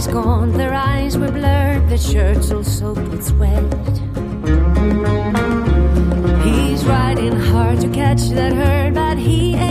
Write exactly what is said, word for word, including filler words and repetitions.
gone, their eyes were blurred, their shirts all soaked with sweat. He's riding hard to catch that herd, but he ain't